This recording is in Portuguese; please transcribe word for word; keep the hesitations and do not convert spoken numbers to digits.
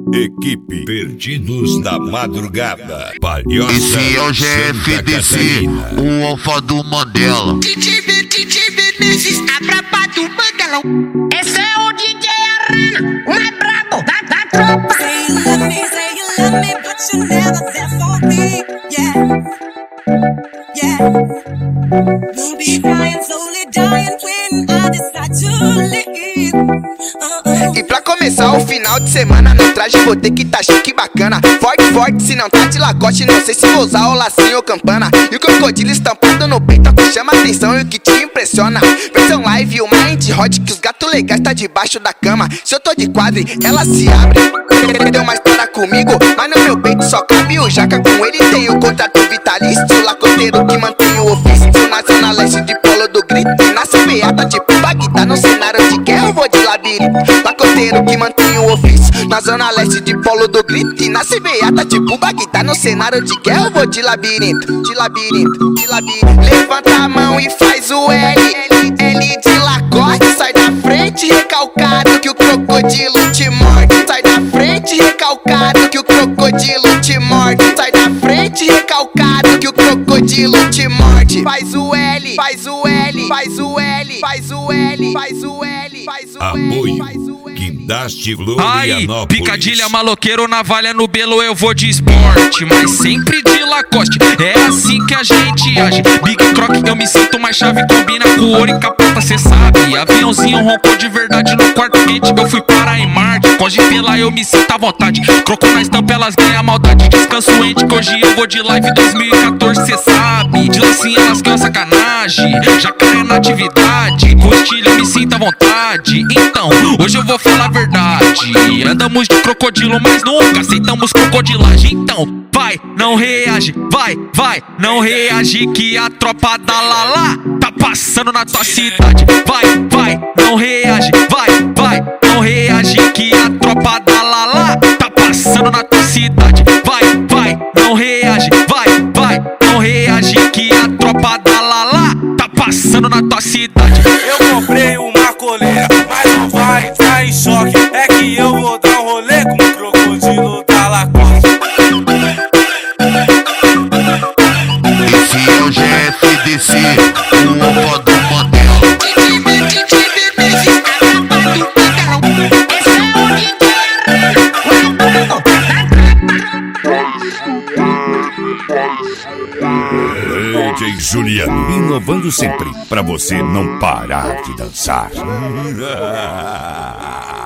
Equipe Perdidos da Madrugada. Palhoça, esse é o G F D C, o alfa do Mandela. D J B, D J Menezes, a braba do Mandelão. Esse é o D J Arana, o mais brabo da, da tropa. Say you love me, say you love me, but you're never there for me. Yeah, yeah. We'll be crying, slowly dying when I decide to leave. Uh-uh. E pra começar o final de semana no traje vou ter que tá chique bacana. Forte, forte, se não tá de lacoste, não sei se vou usar o lacinho ou campana. E o crocodilo estampado no peito é o que chama atenção e o que te impressiona. Versão live, o mind hot que os gatos legais tá debaixo da cama. Se eu tô de quadre, ela se abre. Deu uma história comigo, mas no meu peito só cabe o jaca. Com ele tem o contrato vitalício, lacoteiro que mantém o ofício. Na zona leste de polo do grito, e na C B A tá tipo Bagdá. No cenário de guerra eu vou de labirinto, lacoteiro que mantém o ofício. Na zona leste de polo do grito, e na C B A tá tipo Bagdá. No cenário de guerra eu vou de labirinto, de labirinto, de labirinto. Levanta a mão e faz o L, L de lacoste. Sai da frente recalcado que o crocodilo te morde. Sai da frente recalcado que o crocodilo te morde. Sai da frente recalcado que o crocodilo te morde. Faz o L, faz o L, faz o L, faz o L, faz o L, faz o L. Apoio Guindaste Aí, Florianópolis. picadilha, maloqueiro, navalha no belo, eu vou de esporte, mas sempre de Lacoste, é assim que a gente age. Big Croc, eu me sinto mais chave, combina com ouro e capota, cê sabe. Aviãozinho roncou de verdade no quarto quente, eu fui parar em Marte. Com G lá eu me sinto à vontade, croco na estampa, elas ganham maldade. Descanso ente, que hoje eu vou de live dois mil e quatorze, cê sabe. De lacinha elas ganham sacanagem, jacaré na atividade. Com estilo eu me sinto à vontade, então hoje eu vou falar a verdade. Andamos de crocodilo, mas nunca aceitamos crocodilagem. Então, vai, não reage, vai, vai, não reage que a tropa da Lala tá passando na tua cidade. Vai, vai, não reage, vai, vai, não reage que a tropa da Lala tá passando na tua cidade. Vai, vai, não reage, vai, vai, não reage que a tropa da Lala tá passando na tua cidade. Eu comprei uma coleira, mas não vai entrar em choque. É que eu vou dar um rolê com o crocodilo da Lacoste. Esse é o G F D C, o alfa do Mandela. D J B, D J Menezes, a braba do Mandelão. Esse é o D J Arana, o mais brabo da tropa. D J Juliano, inovando sempre pra você não parar de dançar.